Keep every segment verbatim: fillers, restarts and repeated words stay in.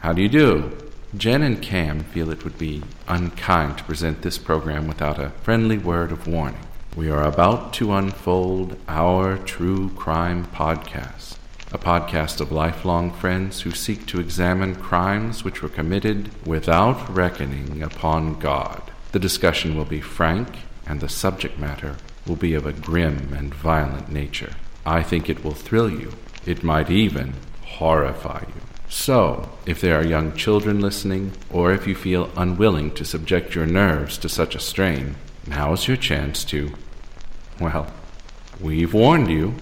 How do you do? Jen and Cam feel it would be unkind to present this program without a friendly word of warning. We are about to unfold our true crime podcast, a podcast of lifelong friends who seek to examine crimes which were committed without reckoning upon God. The discussion will be frank, and the subject matter will be of a grim and violent nature. I think it will thrill you. It might even horrify you. So, if there are young children listening, or if you feel unwilling to subject your nerves to such a strain, now's your chance to, well, we've warned you.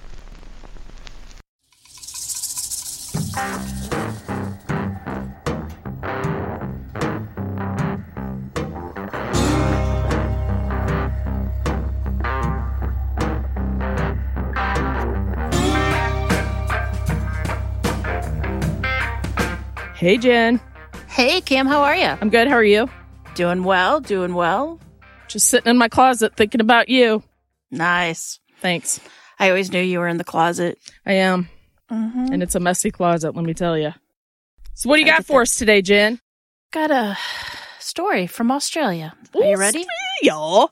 Hey, Jen. Hey, Cam, how are you? I'm good. How are you? Doing well, doing well. Just sitting in my closet thinking about you. Nice. Thanks. I always knew you were in the closet. I am. Mm-hmm. And it's a messy closet, let me tell you. So what do you got for us today, Jen? Got a story from Australia. Are you ready? Y'all.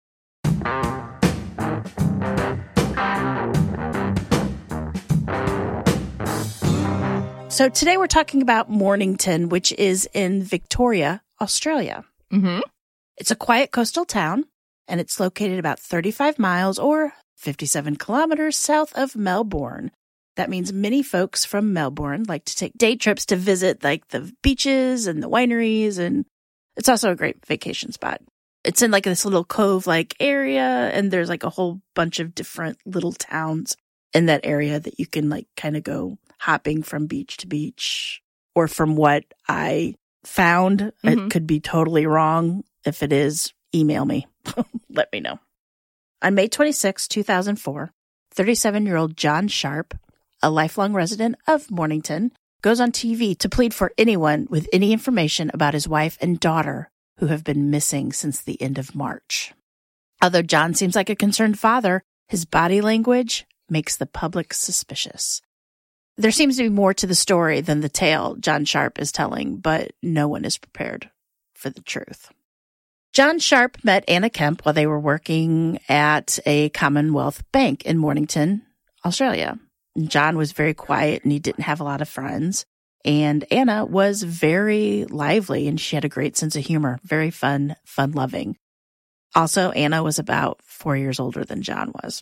So today we're talking about Mornington, which is in Victoria, Australia. Mm-hmm. It's a quiet coastal town, and it's located about thirty-five miles or fifty-seven kilometers south of Melbourne. That means many folks from Melbourne like to take day trips to visit like the beaches and the wineries, and it's also a great vacation spot. It's in like this little cove-like area, and there's like a whole bunch of different little towns in that area that you can like kind of go hopping from beach to beach. Or from what I found, mm-hmm. It could be totally wrong. If it is, email me. Let me know. On May twenty-sixth, two thousand four, thirty-seven-year-old John Sharp, a lifelong resident of Mornington, goes on T V to plead for anyone with any information about his wife and daughter who have been missing since the end of March. Although John seems like a concerned father, his body language makes the public suspicious. There seems to be more to the story than the tale John Sharp is telling, but no one is prepared for the truth. John Sharp met Anna Kemp while they were working at a Commonwealth Bank in Mornington, Australia. John was very quiet and he didn't have a lot of friends. And Anna was very lively and she had a great sense of humor, very fun, fun-loving. Also, Anna was about four years older than John was.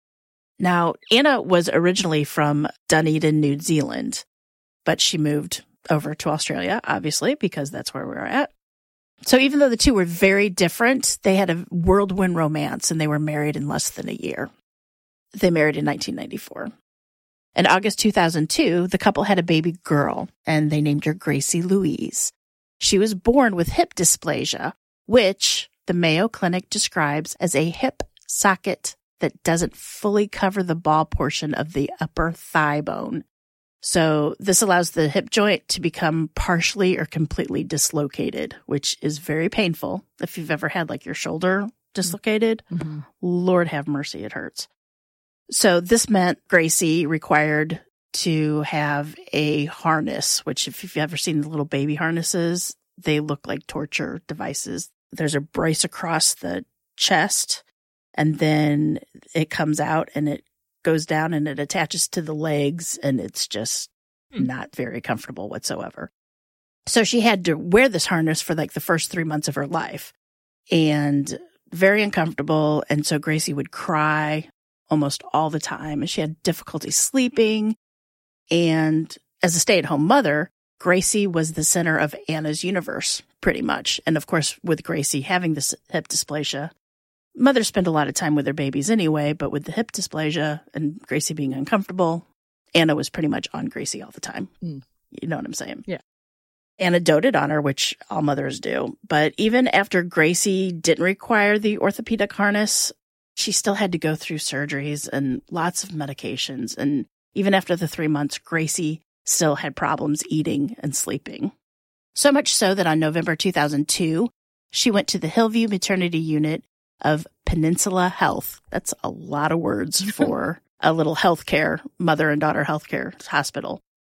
Now, Anna was originally from Dunedin, New Zealand, but she moved over to Australia, obviously, because that's where we're at. So even though the two were very different, they had a whirlwind romance and they were married in less than a year. They married in nineteen ninety-four. In August two thousand two, the couple had a baby girl, and they named her Gracie Louise. She was born with hip dysplasia, which the Mayo Clinic describes as a hip socket that doesn't fully cover the ball portion of the upper thigh bone. So this allows the hip joint to become partially or completely dislocated, which is very painful. If you've ever had like your shoulder dislocated, mm-hmm. Lord have mercy, it hurts. So this meant Gracie required to have a harness, which if you've ever seen the little baby harnesses, they look like torture devices. There's a brace across the chest, and then it comes out and it goes down and it attaches to the legs, and it's just mm. not very comfortable whatsoever. So she had to wear this harness for like the first three months of her life, and very uncomfortable. And so Gracie would cry almost all the time, and she had difficulty sleeping. And as a stay-at-home mother, Gracie was the center of Anna's universe, pretty much. And of course, with Gracie having this hip dysplasia, mothers spend a lot of time with their babies anyway, but with the hip dysplasia and Gracie being uncomfortable, Anna was pretty much on Gracie all the time. Mm. You know what I'm saying? Yeah. Anna doted on her, which all mothers do. But even after Gracie didn't require the orthopedic harness, she still had to go through surgeries and lots of medications. And even after the three months, Gracie still had problems eating and sleeping. So much so that on November two thousand two, she went to the Hillview Maternity Unit of Peninsula Health. That's a lot of words for a little healthcare, mother and daughter healthcare hospital.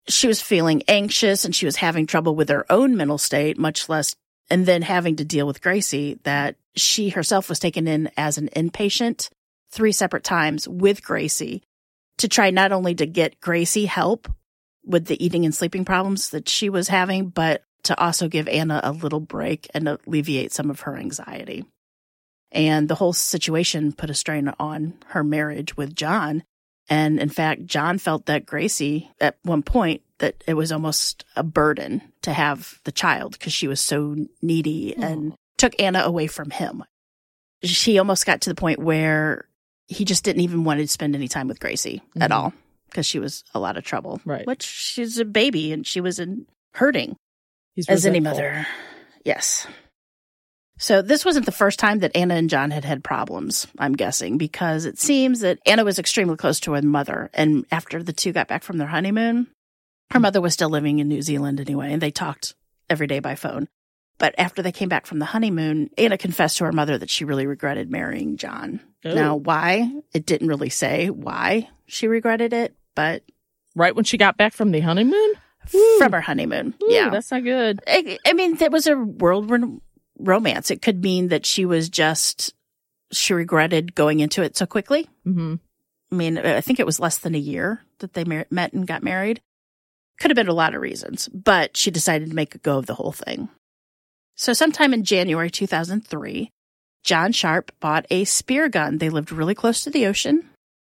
she was feeling anxious and she was having trouble with her own mental state, much less, and then having to deal with Gracie, that she herself was taken in as an inpatient three separate times with Gracie to try not only to get Gracie help with the eating and sleeping problems that she was having, but to also give Anna a little break and alleviate some of her anxiety. And the whole situation put a strain on her marriage with John. And in fact, John felt that Gracie, at one point, that it was almost a burden to have the child because she was so needy mm. and took Anna away from him. She almost got to the point where he just didn't even want to spend any time with Gracie mm-hmm. at all because she was a lot of trouble. Right. Which she's a baby and she was in hurting He's as resentful. any mother. Yes. So this wasn't the first time that Anna and John had had problems, I'm guessing, because it seems that Anna was extremely close to her mother. And after the two got back from their honeymoon, her mother was still living in New Zealand anyway, and they talked every day by phone. But after they came back from the honeymoon, Anna confessed to her mother that she really regretted marrying John. Ooh. Now, why? It didn't really say why she regretted it, but... Right when she got back from the honeymoon? From her honeymoon, Ooh, yeah. That's not good. I, I mean, that was a whirlwind romance. It could mean that she was just, she regretted going into it so quickly. Mm-hmm. I mean, I think it was less than a year that they mar- met and got married. Could have been a lot of reasons, but she decided to make a go of the whole thing. So sometime in January two thousand three, John Sharp bought a spear gun. They lived really close to the ocean,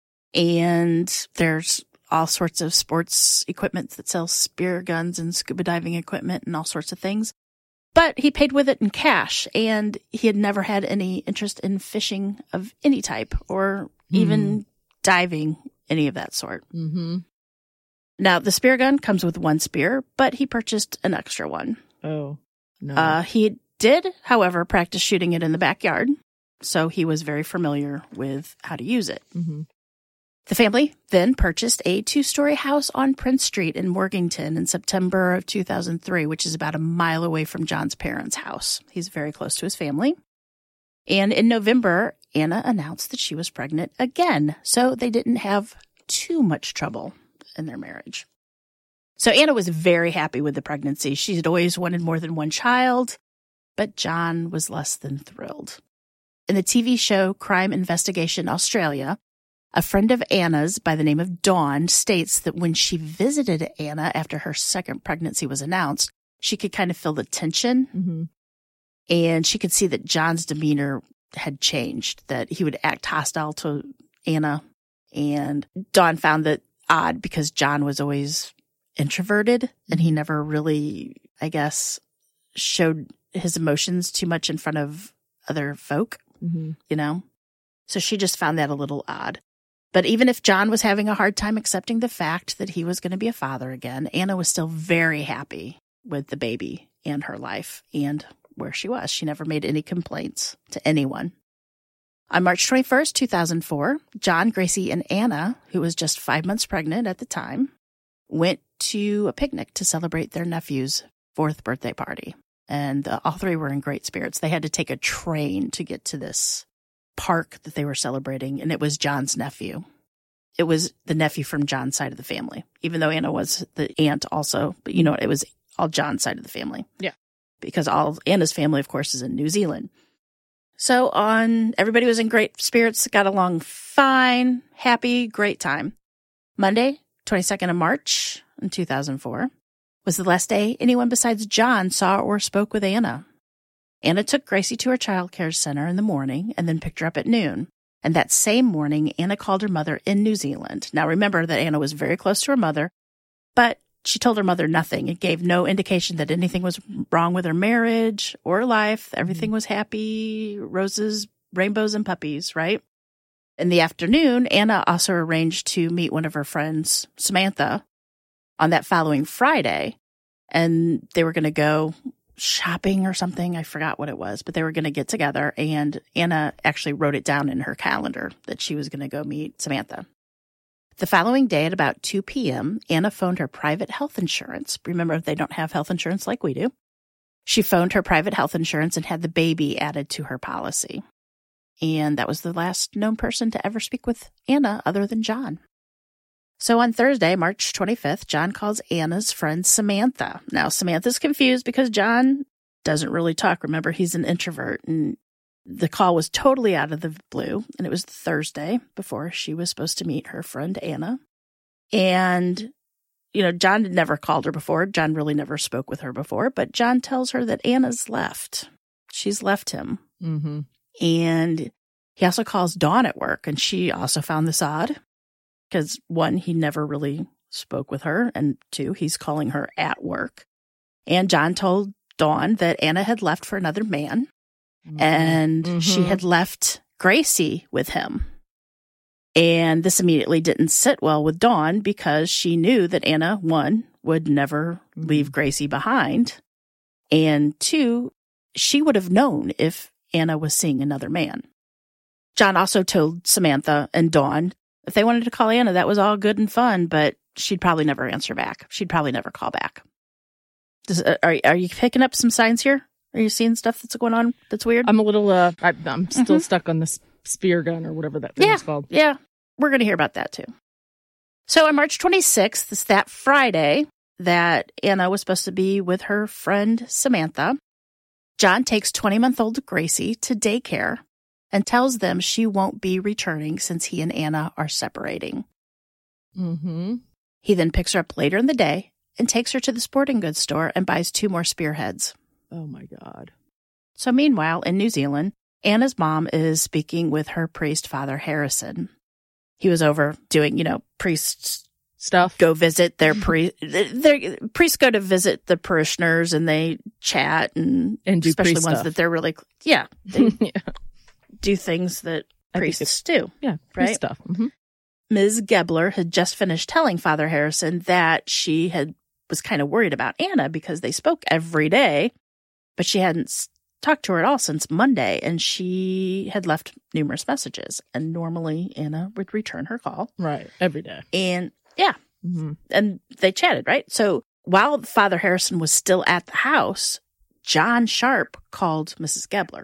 and there's all sorts of sports equipment that sells spear guns and scuba diving equipment and all sorts of things. But he paid with it in cash, and he had never had any interest in fishing of any type or even mm. diving, any of that sort. Mm-hmm. Now, the spear gun comes with one spear, but he purchased an extra one. Oh, no. Uh, he did, however, practice shooting it in the backyard, so he was very familiar with how to use it. Mm-hmm. The family then purchased a two-story house on Prince Street in Morganton in September of two thousand three, which is about a mile away from John's parents' house. He's very close to his family. And in November, Anna announced that she was pregnant again, so they didn't have too much trouble in their marriage. So Anna was very happy with the pregnancy. She had always wanted more than one child, but John was less than thrilled. In the T V show Crime Investigation Australia, a friend of Anna's by the name of Dawn states that when she visited Anna after her second pregnancy was announced, she could kind of feel the tension. Mm-hmm. And she could see that John's demeanor had changed, that he would act hostile to Anna. And Dawn found that odd because John was always introverted and he never really, I guess, showed his emotions too much in front of other folk, mm-hmm. you know? So she just found that a little odd. But even if John was having a hard time accepting the fact that he was going to be a father again, Anna was still very happy with the baby and her life and where she was. She never made any complaints to anyone. On March twenty-first, two thousand four, John, Gracie, and Anna, who was just five months pregnant at the time, went to a picnic to celebrate their nephew's fourth birthday party. And uh, all three were in great spirits. They had to take a train to get to this park that they were celebrating, and it was John's nephew. It was the nephew from John's side of the family, even though Anna was the aunt also. But you know, it was all John's side of the family. Yeah. Because all Anna's family, of course, is in New Zealand. So on, everybody was in great spirits, got along fine, happy, great time. Monday, twenty-second of March in two thousand four, was the last day anyone besides John saw or spoke with Anna. Anna took Gracie to her child care center in the morning and then picked her up at noon. And that same morning, Anna called her mother in New Zealand. Now, remember that Anna was very close to her mother, but she told her mother nothing. It gave no indication that anything was wrong with her marriage or life. Everything was happy, roses, rainbows, and puppies, right? In the afternoon, Anna also arranged to meet one of her friends, Samantha, on that following Friday. And they were going to go shopping or something. I forgot what it was, but they were going to get together. And Anna actually wrote it down in her calendar that she was going to go meet Samantha. The following day at about two p.m., Anna phoned her private health insurance. Remember, they don't have health insurance like we do. She phoned her private health insurance and had the baby added to her policy. And that was the last known person to ever speak with Anna other than John. So on Thursday, March twenty-fifth, John calls Anna's friend Samantha. Now, Samantha's confused because John doesn't really talk. Remember, he's an introvert, and the call was totally out of the blue, and it was Thursday before she was supposed to meet her friend Anna. And, you know, John had never called her before. John really never spoke with her before, but John tells her that Anna's left. She's left him. Mm-hmm. And he also calls Dawn at work, and she also found this odd because, one, he never really spoke with her, and two, he's calling her at work. And John told Dawn that Anna had left for another man, mm-hmm. and mm-hmm. she had left Gracie with him. And this immediately didn't sit well with Dawn because she knew that Anna, one, would never mm-hmm. leave Gracie behind, and two, she would have known if Anna was seeing another man. John also told Samantha and Dawn if they wanted to call Anna, that was all good and fun, but she'd probably never answer back. She'd probably never call back. Does, uh, are, are you picking up some signs here? Are you seeing stuff that's going on that's weird? I'm a little, uh, I, I'm still mm-hmm. stuck on this spear gun or whatever that thing yeah, is called. Yeah, we're going to hear about that too. So on March twenty-sixth, it's that Friday that Anna was supposed to be with her friend Samantha. John takes twenty-month-old Gracie to daycare and tells them she won't be returning since he and Anna are separating. Mm-hmm. He then picks her up later in the day and takes her to the sporting goods store and buys two more spearheads. Oh, my God. So meanwhile, in New Zealand, Anna's mom is speaking with her priest, Father Harrison. He was over doing, you know, priests stuff. Go visit their priest. Their priests go to visit the parishioners and they chat and, and do especially priest ones stuff. that they're really, yeah, they yeah. do things that priests do. Yeah, right? priest stuff. Mm-hmm. Miz Gebler had just finished telling Father Harrison that she had was kind of worried about Anna because they spoke every day, but she hadn't talked to her at all since Monday, and she had left numerous messages. And normally Anna would return her call. Right, every day. And yeah, mm-hmm. and they chatted, right? So while Father Harrison was still at the house, John Sharp called Missus Gebler,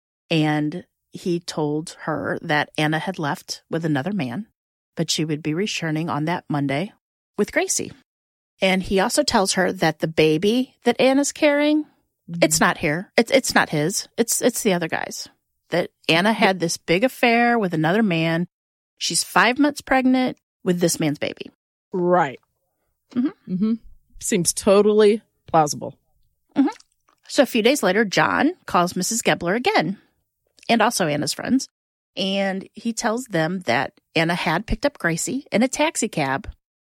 and he told her that Anna had left with another man, but she would be returning on that Monday with Gracie. And he also tells her that the baby that Anna's carrying, mm-hmm. it's not here. It's it's not his. It's it's the other guy's. That Anna had this big affair with another man. She's five months pregnant with this man's baby. Right. Mm-hmm. Mm-hmm. Seems totally plausible. Mm-hmm. So a few days later, John calls Missus Gebler again, and also Anna's friends, and he tells them that Anna had picked up Gracie in a taxi cab,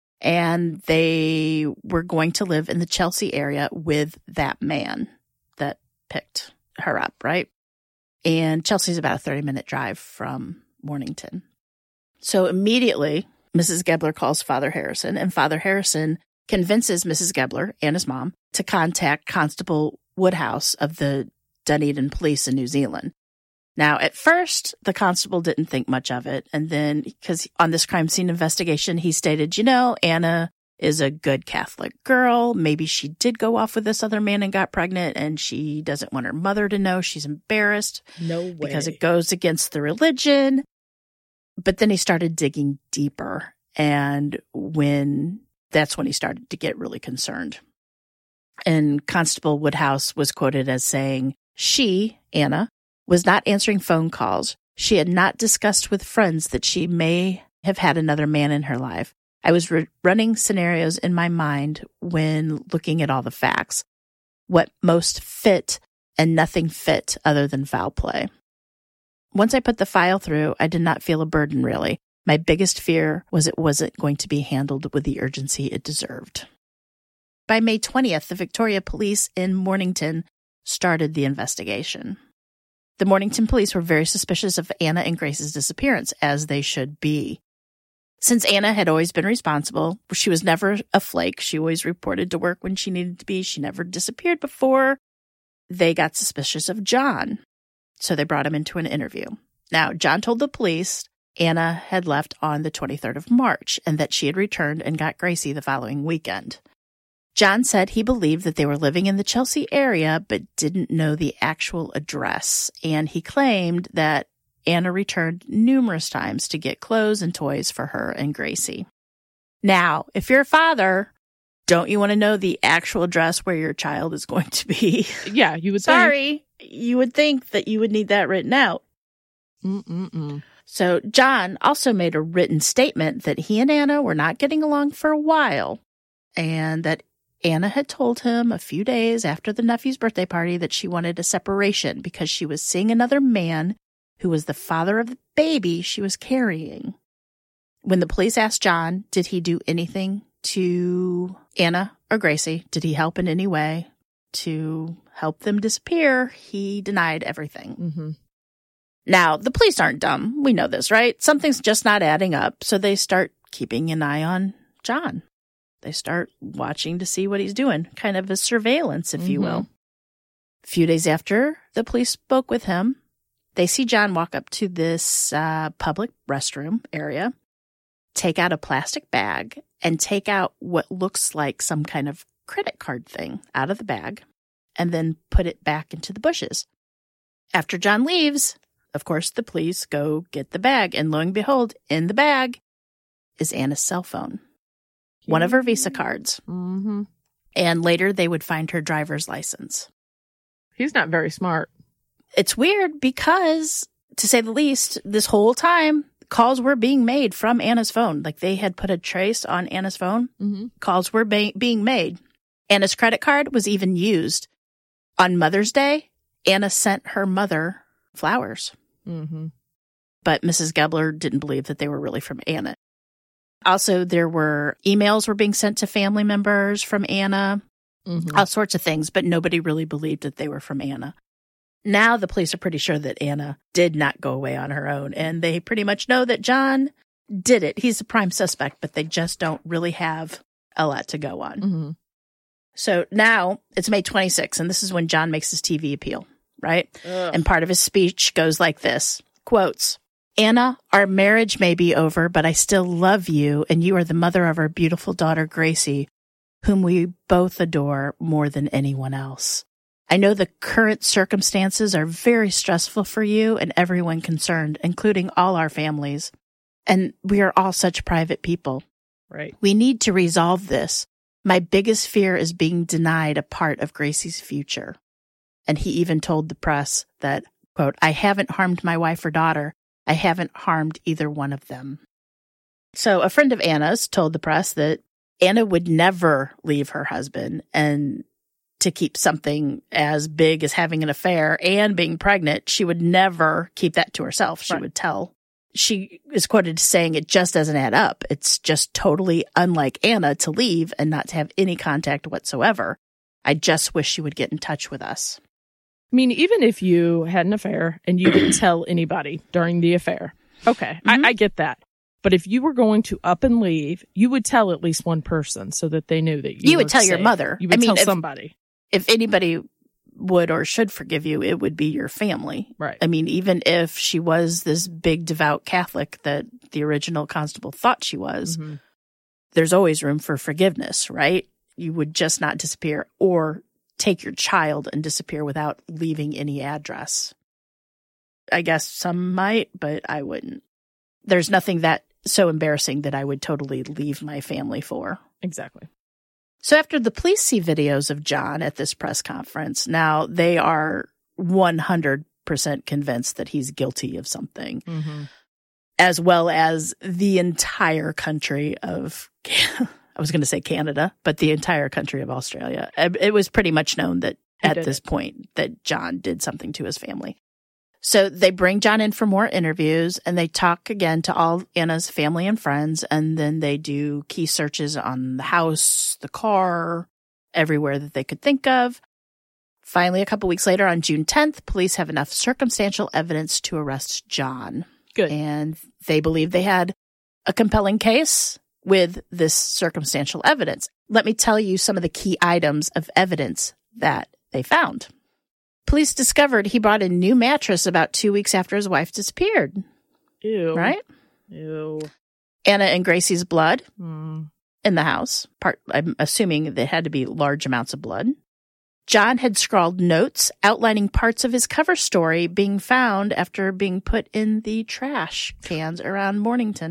and they were going to live in the Chelsea area with that man that picked her up, right? And Chelsea's about a thirty-minute drive from Mornington. So immediately, Missus Gebler calls Father Harrison, and Father Harrison convinces Missus Gebler and his mom to contact Constable Woodhouse of the Dunedin Police in New Zealand. Now, at first, the constable didn't think much of it. And then, because on this crime scene investigation, he stated, you know, Anna is a good Catholic girl. Maybe she did go off with this other man and got pregnant, and she doesn't want her mother to know. She's embarrassed. No way. Because it goes against the religion. But then he started digging deeper. And when that's when he started to get really concerned. And Constable Woodhouse was quoted as saying, she, Anna, was not answering phone calls. She had not discussed with friends that she may have had another man in her life. I was re- running scenarios in my mind when looking at all the facts. What most fit and nothing fit other than foul play. Once I put the file through, I did not feel a burden, really. My biggest fear was it wasn't going to be handled with the urgency it deserved. By May twentieth, the Victoria Police in Mornington started the investigation. The Mornington police were very suspicious of Anna and Grace's disappearance, as they should be. Since Anna had always been responsible, she was never a flake. She always reported to work when she needed to be. She never disappeared before. They got suspicious of John, so they brought him into an interview. Now, John told the police Anna had left on the twenty-third of March and that she had returned and got Gracie the following weekend. John said he believed that they were living in the Chelsea area but didn't know the actual address, and he claimed that Anna returned numerous times to get clothes and toys for her and Gracie. Now, if you're a father, don't you want to know the actual address where your child is going to be? Yeah, you would Sorry, think. You would think that you would need that written out. Mm-mm-mm. So John also made a written statement that he and Anna were not getting along for a while, and that Anna had told him a few days after the nephew's birthday party that she wanted a separation because she was seeing another man who was the father of the baby she was carrying. When the police asked John, did he do anything to Anna or Gracie? Did he help in any way to help them disappear? He denied everything. Mm-hmm. Now, the police aren't dumb. We know this, right? Something's just not adding up. So they start keeping an eye on John. They start watching to see what he's doing, kind of a surveillance, if mm-hmm. you will. A few days after the police spoke with him, they see John walk up to this uh, public restroom area, take out a plastic bag, and take out what looks like some kind of credit card thing out of the bag, and then put it back into the bushes. After John leaves, of course, the police go get the bag, and lo and behold, in the bag is Anna's cell phone, one of her Visa cards. Mm-hmm. And later they would find her driver's license. He's not very smart. It's weird because, to say the least, this whole time, calls were being made from Anna's phone. Like, they had put a trace on Anna's phone. Mm-hmm. Calls were ba- being made. Anna's credit card was even used. On Mother's Day, Anna sent her mother flowers. Mm-hmm. But Missus Gebler didn't believe that they were really from Anna. Also, there were emails were being sent to family members from Anna, mm-hmm. all sorts of things, but nobody really believed that they were from Anna. Now the police are pretty sure that Anna did not go away on her own, and they pretty much know that John did it. He's a prime suspect, but they just don't really have a lot to go on. Mm-hmm. So now it's May twenty-sixth, and this is when John makes his T V appeal, right? Ugh. And part of his speech goes like this, quotes, "Anna, our marriage may be over, but I still love you, and you are the mother of our beautiful daughter, Gracie, whom we both adore more than anyone else. I know the current circumstances are very stressful for you and everyone concerned, including all our families. And we are all such private people. Right. We need to resolve this. My biggest fear is being denied a part of Gracie's future." And he even told the press that, quote, "I haven't harmed my wife or daughter. I haven't harmed either one of them." So a friend of Anna's told the press that Anna would never leave her husband, and to keep something as big as having an affair and being pregnant, she would never keep that to herself. She right. would tell. She is quoted saying it just doesn't add up. It's just totally unlike Anna to leave and not to have any contact whatsoever. I just wish she would get in touch with us. I mean, even if you had an affair and you didn't tell anybody during the affair, okay, Mm-hmm. I, I get that. But if you were going to up and leave, you would tell at least one person so that they knew that you You would were tell your safe. mother. You would I mean, tell if- somebody. If anybody would or should forgive you, it would be your family. Right. I mean, even if she was this big devout Catholic that the original constable thought she was, Mm-hmm. there's always room for forgiveness, right? You would just not disappear or take your child and disappear without leaving any address. I guess some might, but I wouldn't. There's nothing that so embarrassing that I would totally leave my family for. Exactly. So after the police see videos of John at this press conference, now they are one hundred percent convinced that he's guilty of something, Mm-hmm. as well as the entire country of, I was going to say Canada, but the entire country of Australia. It was pretty much known that He at did this it. point that John did something to his family. So they bring John in for more interviews, and they talk again to all Anna's family and friends, and then they do key searches on the house, the car, everywhere that they could think of. Finally, a couple weeks later, on June tenth, police have enough circumstantial evidence to arrest John. Good. And they believe they had a compelling case with this circumstantial evidence. Let me tell you some of the key items of evidence that they found. Police discovered he bought a new mattress about two weeks after his wife disappeared. Ew. Right? Ew. Anna and Gracie's blood Mm. in the house. Part, I'm assuming there had to be large amounts of blood. John had scrawled notes outlining parts of his cover story being found after being put in the trash cans around Mornington.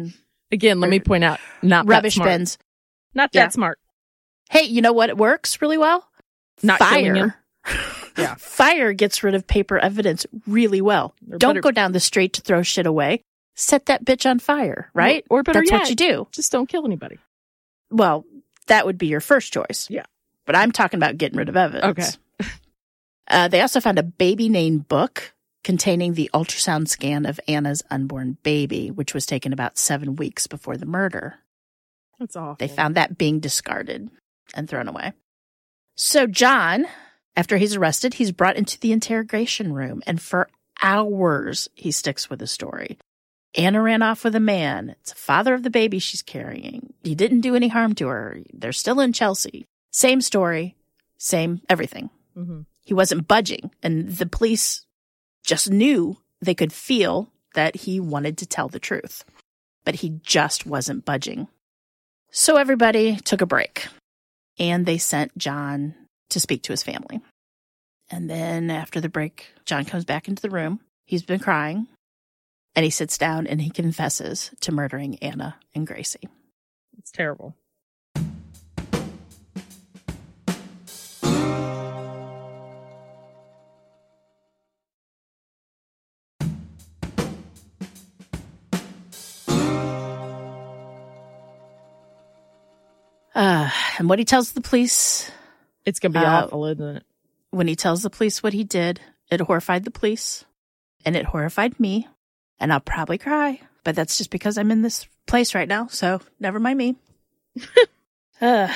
Again, let me point out, not rubbish that smart. bins. Not Yeah. that smart. Hey, you know what works really well? Not killing him. Yeah. Fire gets rid of paper evidence really well. Or Don't better- go down the street to throw shit away. Set that bitch on fire, right? Or, or better That's yet, what you do. just don't kill anybody. Well, that would be your first choice. Yeah. But I'm talking about getting rid of evidence. Okay. uh, they also found a baby name book containing the ultrasound scan of Anna's unborn baby, which was taken about seven weeks before the murder. That's awful. They found that being discarded and thrown away. So John, after he's arrested, he's brought into the interrogation room, and for hours he sticks with the story. Anna ran off with a man. It's the father of the baby she's carrying. He didn't do any harm to her. They're still in Chelsea. Same story, same everything. Mm-hmm. He wasn't budging, and the police just knew they could feel that he wanted to tell the truth, but he just wasn't budging. So everybody took a break, and they sent John to speak to his family. And then after the break, John comes back into the room. He's been crying, and he sits down and he confesses to murdering Anna and Gracie. It's terrible. Uh, and what he tells the police, It's going to be Uh, awful, isn't it? when he tells the police what he did, it horrified the police, and it horrified me, and I'll probably cry, but that's just because I'm in this place right now, so never mind me. uh,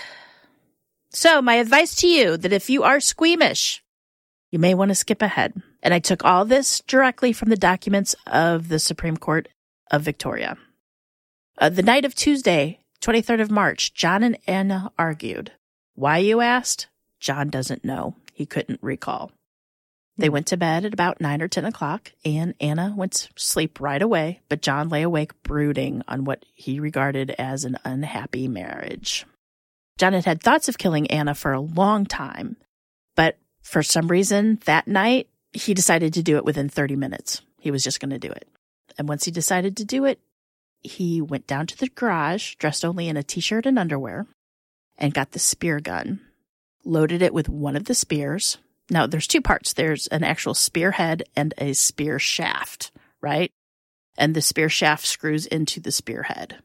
so my advice to you, that if you are squeamish, you may want to skip ahead. And I took all this directly from the documents of the Supreme Court of Victoria. Uh, the night of Tuesday, twenty-third of March, John and Anna argued. Why, you asked? John doesn't know. He couldn't recall. They went to bed at about nine or ten o'clock, and Anna went to sleep right away, but John lay awake brooding on what he regarded as an unhappy marriage. John had had thoughts of killing Anna for a long time, but for some reason that night, he decided to do it within thirty minutes. He was just going to do it. And once he decided to do it, he went down to the garage, dressed only in a t-shirt and underwear, and got the spear gun, loaded it with one of the spears. Now, there's two parts. There's an actual spearhead and a spear shaft, right? And the spear shaft screws into the spearhead.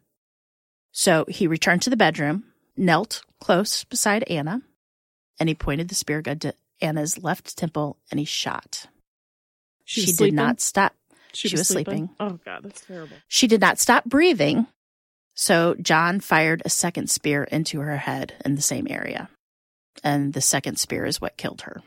So he returned to the bedroom, knelt close beside Anna, and he pointed the spear gun to Anna's left temple, and he shot. She She, was did sleeping? not stop. She, She was sleeping. Oh, God, that's terrible. She did not stop breathing, so John fired a second spear into her head in the same area. And the second spear is what killed her.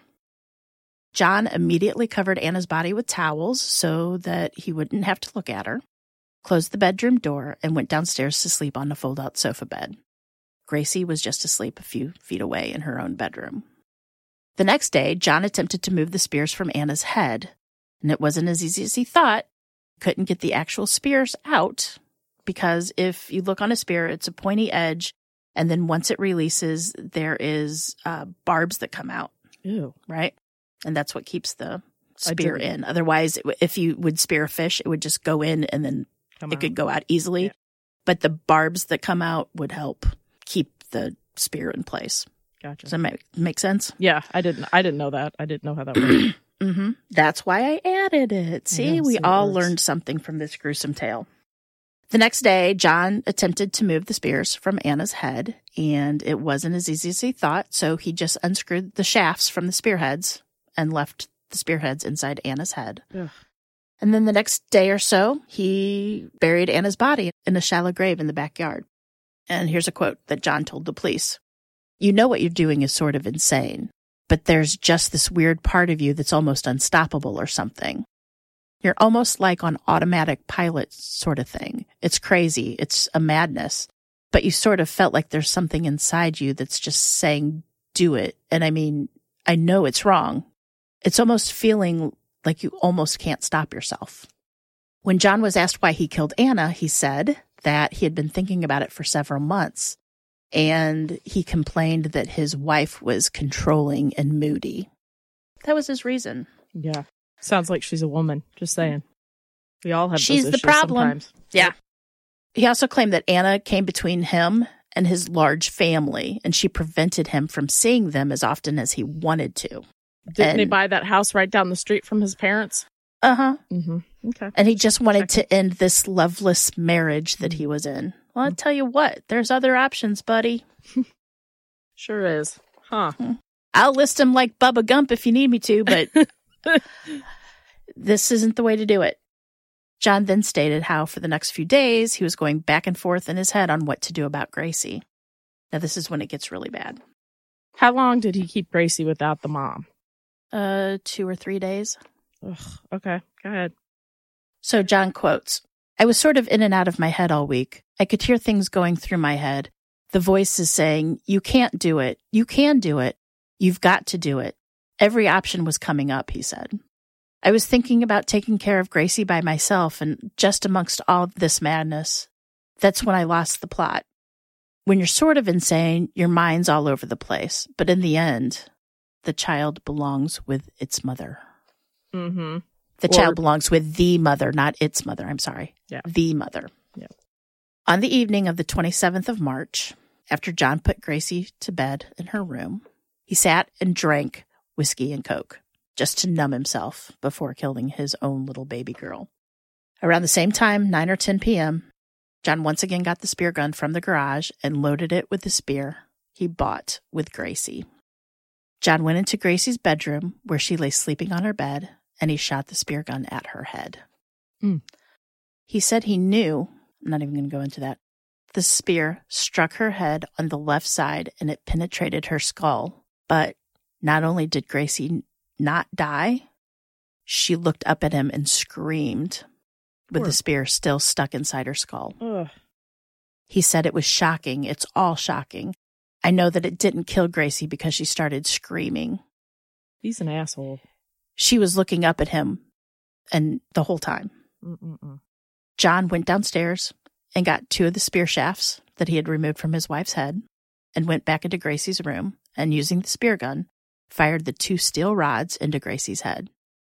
John immediately covered Anna's body with towels so that he wouldn't have to look at her, closed the bedroom door, and went downstairs to sleep on the fold-out sofa bed. Gracie was just asleep a few feet away in her own bedroom. The next day, John attempted to move the spears from Anna's head, and it wasn't as easy as he thought. Couldn't get the actual spears out, because if you look on a spear, it's a pointy edge, and then once it releases, there is uh, barbs that come out, Ew. right? And that's what keeps the I spear didn't- in. Otherwise, it w- if you would spear a fish, it would just go in and then Come it on. could go out easily. Yeah. But the barbs that come out would help keep the spear in place. Gotcha. Does that make, make sense? Yeah, I didn't. I didn't know that. I didn't know how that worked. Mm-hmm. That's why I added it. See, Yeah, we see, it all works. learned something from this gruesome tale. The next day, John attempted to move the spears from Anna's head, and it wasn't as easy as he thought, so he just unscrewed the shafts from the spearheads and left the spearheads inside Anna's head. Ugh. And then the next day or so, he buried Anna's body in a shallow grave in the backyard. And here's a quote that John told the police. "You know what you're doing is sort of insane, but there's just this weird part of you that's almost unstoppable or something. You're almost like on automatic pilot sort of thing. It's crazy. It's a madness. But you sort of felt like there's something inside you that's just saying, do it. And I mean, I know it's wrong. It's almost feeling like you almost can't stop yourself." When John was asked why he killed Anna, he said that he had been thinking about it for several months, and he complained that his wife was controlling and moody. That was his reason. Yeah. Sounds like she's a woman. Just saying. We all have She's those the issues problem. sometimes. Yeah. He also claimed that Anna came between him and his large family, and she prevented him from seeing them as often as he wanted to. Didn't and, he buy that house right down the street from his parents? Uh-huh. Mm-hmm. Okay. And he just wanted to end this loveless marriage that he was in. Well, I'll tell you what, there's other options, buddy. Sure is. Huh. I'll list them like Bubba Gump if you need me to, but this isn't the way to do it. John then stated how for the next few days he was going back and forth in his head on what to do about Gracie. Now, this is when it gets really bad. How long did he keep Gracie without the mom? Uh, two or three days. Ugh, okay, go ahead. So John quotes, I was sort of in and out of my head all week. I could hear things going through my head. The voice is saying, you can't do it. You can do it. You've got to do it. Every option was coming up, he said. I was thinking about taking care of Gracie by myself, and just amongst all this madness, that's when I lost the plot. When you're sort of insane, your mind's all over the place. But in the end, the child belongs with its mother. Mm-hmm. The Or- child belongs with the mother, not its mother. I'm sorry. Yeah. The mother. Yeah. On the evening of the twenty-seventh of March, after John put Gracie to bed in her room, he sat and drank whiskey and Coke just to numb himself before killing his own little baby girl. Around the same time, nine or ten p.m., John once again got the spear gun from the garage and loaded it with the spear he bought with Gracie. John went into Gracie's bedroom where she lay sleeping on her bed, and he shot the spear gun at her head. Mm. He said he knew, I'm not even going to go into that, the spear struck her head on the left side and it penetrated her skull. But not only did Gracie not die, she looked up at him and screamed with Poor. the spear still stuck inside her skull. Ugh. He said it was shocking. It's all shocking. I know that it didn't kill Gracie because she started screaming. He's an asshole. She was looking up at him and the whole time. Mm-mm-mm. John went downstairs and got two of the spear shafts that he had removed from his wife's head and went back into Gracie's room and, using the spear gun, fired the two steel rods into Gracie's head.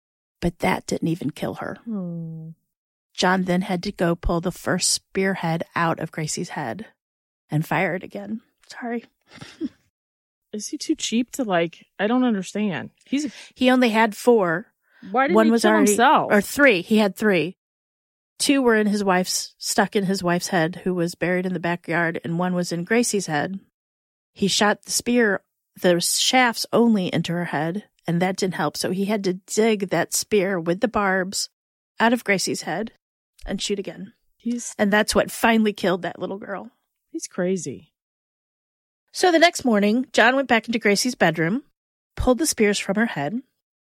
But that didn't even kill her. Hmm. John then had to go pull the first spearhead out of Gracie's head and fire it again. Sorry. Is he too cheap to, like, I don't understand. He's He only had four. Why didn't One he was kill already, himself? or three. He had three. Two were in his wife's, stuck in his wife's head, who was buried in the backyard, and one was in Gracie's head. He shot the spear, the shafts only into her head, and that didn't help. So he had to dig that spear with the barbs out of Gracie's head and shoot again. He's And that's what finally killed that little girl. he's crazy. So the next morning, John went back into Gracie's bedroom, pulled the spears from her head.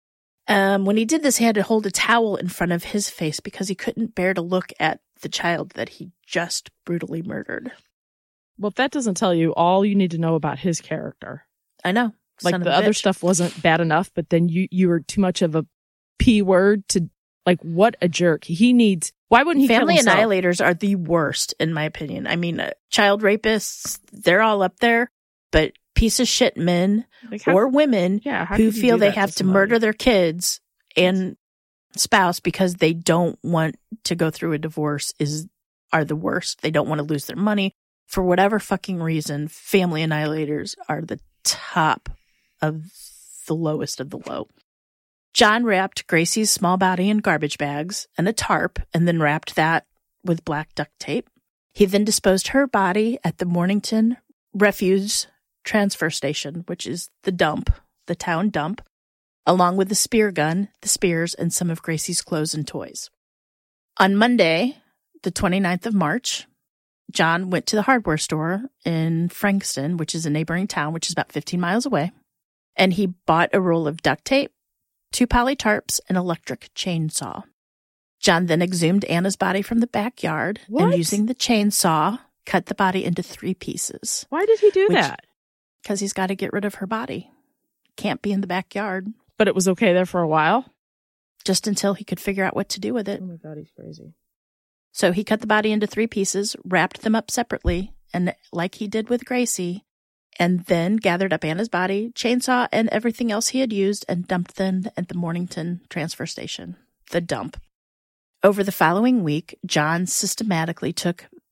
Um, when he did this, he had to hold a towel in front of his face because he couldn't bear to look at the child that he just brutally murdered. Well, if that doesn't tell you all you need to know about his character. I know. Like, Son of the a other bitch. stuff wasn't bad enough, but then you you were too much of a P word to, like, what a jerk. He needs, why wouldn't he Family kill himself? annihilators are the worst, in my opinion. I mean, uh, child rapists, they're all up there, but piece of shit men Like, how- or women yeah, how who could you feel do they that have to somebody? murder their kids and spouse because they don't want to go through a divorce is are the worst. They don't want to lose their money. For whatever fucking reason, family annihilators are the top of the lowest of the low. John wrapped Gracie's small body in garbage bags and a tarp and then wrapped that with black duct tape. He then disposed her body at the Mornington Refuse Transfer Station, which is the dump, the town dump, along with the spear gun, the spears, and some of Gracie's clothes and toys. On Monday, the twenty-ninth of March, John went to the hardware store in Frankston, which is a neighboring town, which is about fifteen miles away, and he bought a roll of duct tape, two poly tarps, and an electric chainsaw. John then exhumed Anna's body from the backyard What? and, using the chainsaw, cut the body into three pieces Why did he do Which- that? because he's got to get rid of her body. Can't be in the backyard But it was okay there for a while? just until he could figure out what to do with it. Oh my God, he's crazy. So he cut the body into three pieces, wrapped them up separately, and like he did with Gracie, and then gathered up Anna's body, chainsaw, and everything else he had used and dumped them at the Mornington transfer station, the dump. Over the following week, John systematically took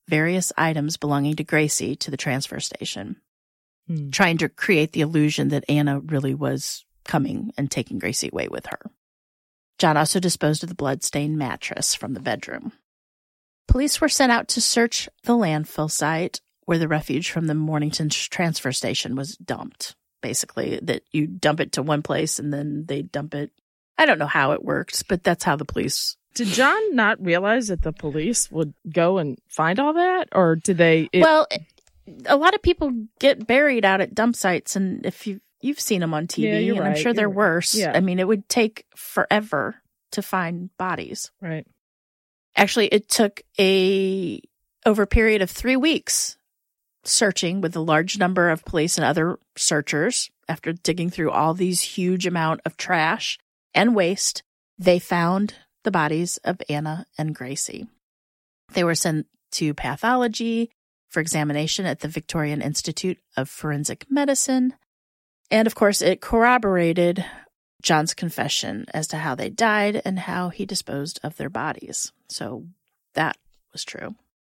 various items belonging to Gracie to the transfer station, Hmm. trying to create the illusion that Anna really was coming and taking Gracie away with her. John also disposed of the blood-stained mattress from the bedroom. Police were sent out to search the landfill site where the refuge from the Mornington transfer station was dumped. Basically, that you dump it to one place and then they dump it. I don't know how it works, but that's how the police... Did John not realize that the police would go and find all that? Or did they... It... Well, a lot of people get buried out at dump sites, and if you, you've seen them on T V, Yeah, you're and right, I'm sure they're you're right. worse. Yeah. I mean, it would take forever to find bodies. Right. Actually, it took a over a period of three weeks searching with a large number of police and other searchers. After digging through all these huge amount of trash and waste, they found the bodies of Anna and Gracie. They were sent to pathology for examination at the Victorian Institute of Forensic Medicine. And of course, it corroborated John's confession as to how they died and how he disposed of their bodies. So that was true.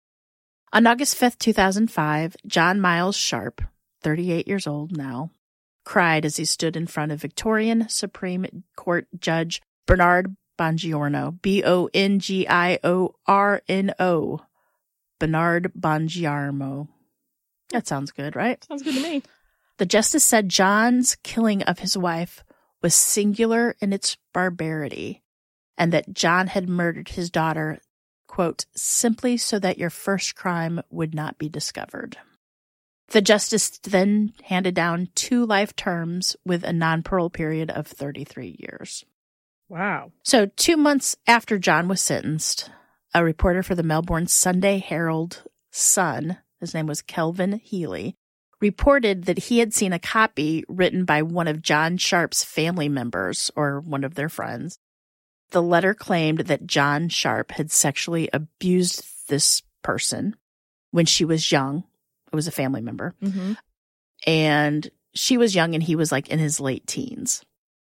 On August fifth, two thousand five, John Miles Sharp, thirty-eight years old now, cried as he stood in front of Victorian Supreme Court Judge Bernard Bongiorno, B O N G I O R N O, Bernard Bongiorno. That sounds good, right? Sounds good to me. The justice said John's killing of his wife was singular in its barbarity, and that John had murdered his daughter, quote, simply so that your first crime would not be discovered. The justice then handed down two life terms with a non-parole period of thirty-three years. Wow. So two months after John was sentenced, a reporter for the Melbourne Sunday Herald Sun, his name was Kelvin Healy, reported that he had seen a copy written by one of John Sharp's family members or one of their friends. The letter claimed that John Sharp had sexually abused this person when she was young. It was a family member. Mm-hmm. And she was young and he was like in his late teens.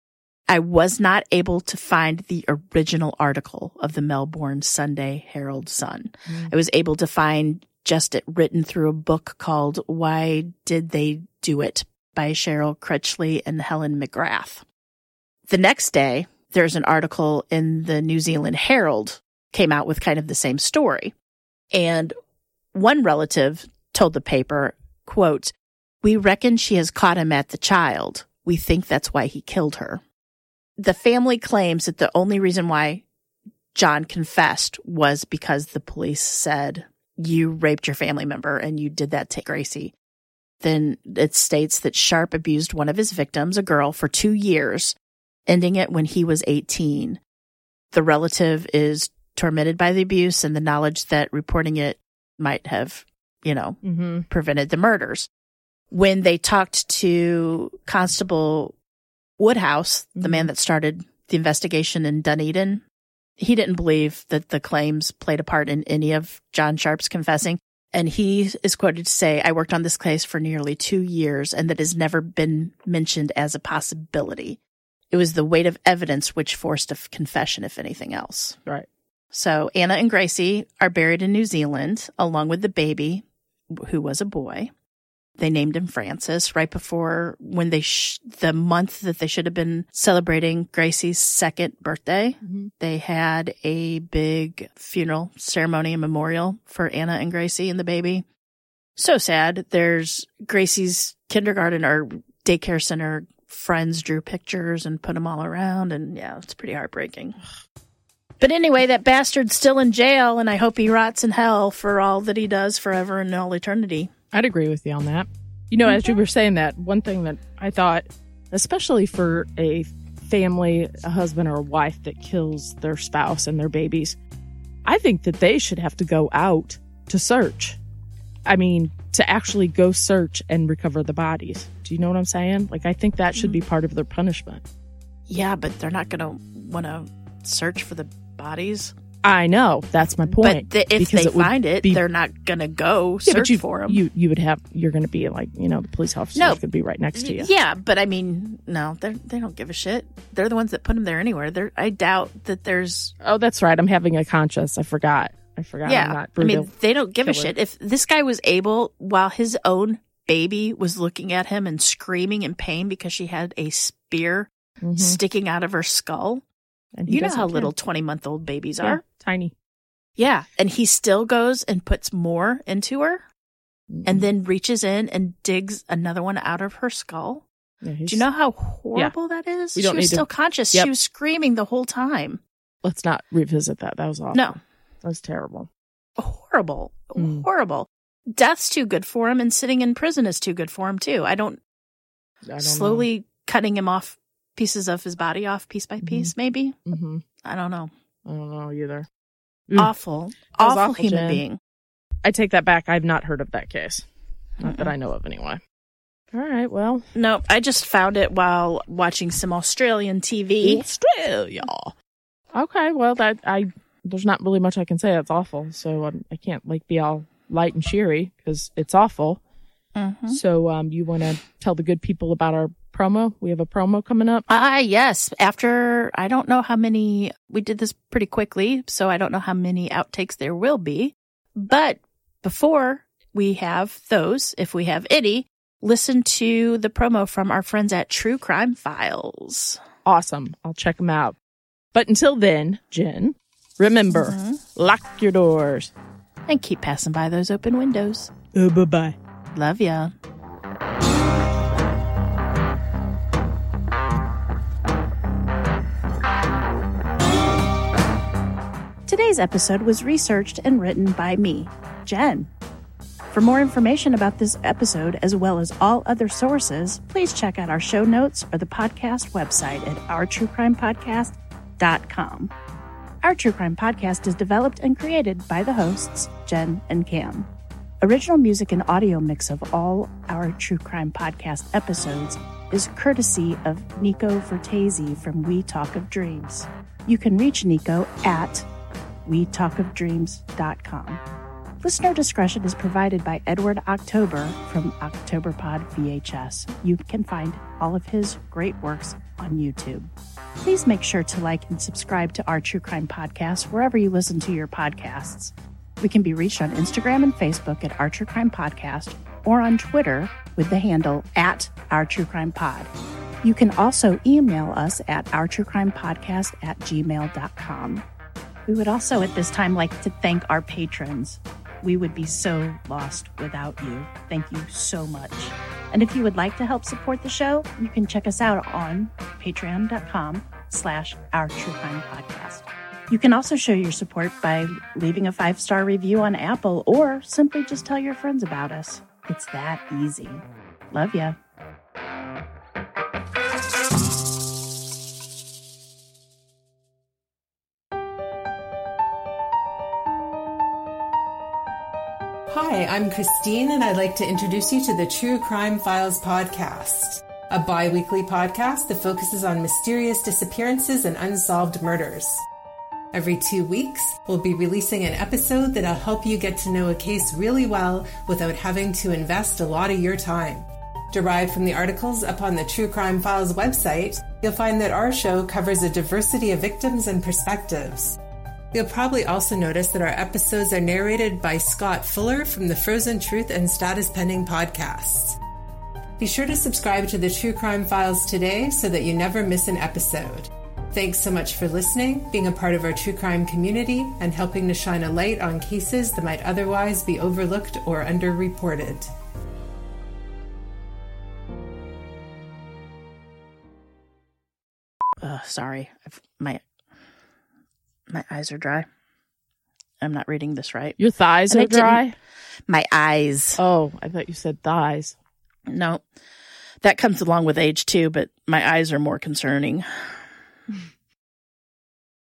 I was not able to find the original article of the Melbourne Sunday Herald Sun. Mm. I was able to find just it written through a book called Why Did They Do It by Cheryl Critchley and Helen McGrath. The next day, there's an article in the New Zealand Herald came out with kind of the same story. And one relative told the paper, quote, "We reckon she has caught him at the child. We think that's why he killed her." The family claims that the only reason why John confessed was because the police said, you raped your family member and you did that to Gracie. Then it states that Sharp abused one of his victims, a girl, for two years, ending it when he was eighteen. The relative is tormented by the abuse and the knowledge that reporting it might have, you know, Mm-hmm. prevented the murders. When they talked to Constable Woodhouse, the man that started the investigation in Dunedin, he didn't believe that the claims played a part in any of John Sharp's confessing. And he is quoted to say, "I worked on this case for nearly two years and that has never been mentioned as a possibility. It was the weight of evidence which forced a f- confession, if anything else." Right. So Anna and Gracie are buried in New Zealand along with the baby, who was a boy. They named him Francis right before when they, sh- the month that they should have been celebrating Gracie's second birthday. Mm-hmm. They had a big funeral ceremony and memorial for Anna and Gracie and the baby. So sad. There's Gracie's kindergarten or daycare center friends drew pictures and put them all around. And yeah, it's pretty heartbreaking. But anyway, that bastard's still in jail, and I hope he rots in hell for all that he does forever and all eternity. I'd agree with you on that. You know, as you were saying that, one thing that I thought, especially for a family, a husband or a wife that kills their spouse and their babies, I think that they should have to go out to search. I mean, to actually go search and recover the bodies. Do you know what I'm saying? Like, I think that should be part of their punishment. Yeah, but they're not going to want to search for the bodies. I know. That's my point. But the, if because they it would find it, be- they're not going to go Yeah, but search you, for them. You, you would have, you're going to be like, you know, the police officers No. could be right next to you. Yeah, but I mean, no, they they don't give a shit. They're the ones that put them there anywhere. They're, I doubt that there's... Oh, that's right. I'm having a conscience. I forgot. I forgot. Yeah. I'm not I mean, they don't give killer. a shit. If this guy was able, while his own baby was looking at him and screaming in pain because she had a spear mm-hmm. sticking out of her skull. And You know how little twenty-month-old babies yeah, are? tiny. Yeah. And he still goes and puts more into her Mm-hmm. and then reaches in and digs another one out of her skull. Yeah, Do you know how horrible yeah. that is? We don't she was need still to... conscious. Yep. She was screaming the whole time. Let's not revisit that. That was awful. No. That was terrible. Horrible. Mm. Horrible. Death's too good for him, and sitting in prison is too good for him, too. I don't... I don't slowly know. cutting him off, pieces of his body off, piece by piece, mm-hmm. maybe? Mm-hmm. I don't know. I don't know either. Awful. Awful, awful human Jen. being. I take that back. I've not heard of that case. Not Mm-mm. that I know of, anyway. All right, well. No, I just found it while watching some Australian T V. Australia. Okay, well, that I there's not really much I can say. That's awful. So um, I can't like be all light and cheery because it's awful. Mm-hmm. So um, you want to tell the good people about our promo? We have a promo coming up. Ah, yes. After, I don't know how many, we did this pretty quickly, so I don't know how many outtakes there will be. But before we have those, if we have any, listen to the promo from our friends at True Crime Files. Awesome. I'll check them out. But until then, Jen, remember, Mm-hmm. lock your doors. And keep passing by those open windows. Uh, bye-bye. Love ya. Today's episode was researched and written by me, Jen. For more information about this episode, as well as all other sources, please check out our show notes or the podcast website at our true crime podcast dot com. Our True Crime Podcast is developed and created by the hosts, Jen and Cam. Original music and audio mix of all our True Crime Podcast episodes is courtesy of Nico Vertese from We Talk of Dreams. You can reach Nico at we talk of dreams dot com. Listener discretion is provided by Edward October from OctoberPod V H S. You can find all of his great works on YouTube. Please make sure to like and subscribe to our True Crime Podcast wherever you listen to your podcasts. We can be reached on Instagram and Facebook at Our True Crime Podcast or on Twitter with the handle at Our True Crime Pod. You can also email us at ourtruecrimepodcast at gmail dot com. We would also at this time like to thank our patrons. We would be so lost without you. Thank you so much. And if you would like to help support the show, you can check us out on patreon dot com slash Our True Crime Podcast. You can also show your support by leaving a five-star review on Apple or simply just tell your friends about us. It's that easy. Love ya. Hi, I'm Christine, and I'd like to introduce you to the True Crime Files podcast, a bi-weekly podcast that focuses on mysterious disappearances and unsolved murders. Every two weeks, we'll be releasing an episode that'll help you get to know a case really well without having to invest a lot of your time. Derived from the articles up on the True Crime Files website, you'll find that our show covers a diversity of victims and perspectives. You'll probably also notice that our episodes are narrated by Scott Fuller from the Frozen Truth and Status Pending podcasts. Be sure to subscribe to the True Crime Files today so that you never miss an episode. Thanks so much for listening, being a part of our true crime community, and helping to shine a light on cases that might otherwise be overlooked or underreported. Uh, sorry, I've, my my eyes are dry. I'm not reading this right. Your thighs And I are dry? didn't- My eyes. Oh, I thought you said thighs. No, that comes along with age too, but my eyes are more concerning.